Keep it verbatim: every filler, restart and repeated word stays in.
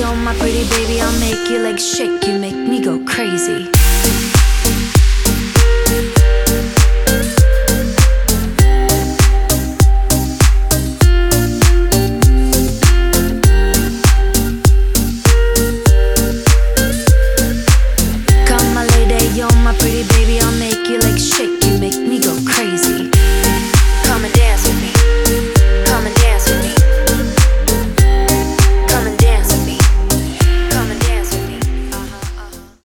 know, my pretty baby, I'll make your legs shake. You make me go crazy.